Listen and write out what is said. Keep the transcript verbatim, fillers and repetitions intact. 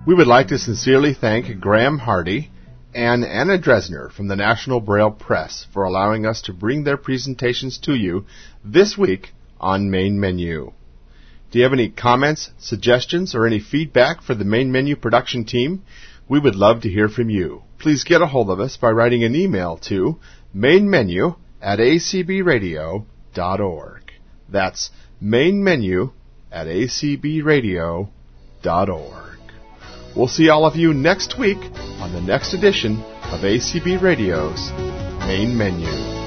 We would like to sincerely thank Graham Hardy and Anna Dresner from the National Braille Press for allowing us to bring their presentations to you this week on Main Menu. Do you have any comments, suggestions, or any feedback for the Main Menu production team? We would love to hear from you. Please get a hold of us by writing an email to mainmenu at a c b radio dot org. That's mainmenu at a c b radio dot org. We'll see all of you next week on the next edition of A C B Radio's Main Menu.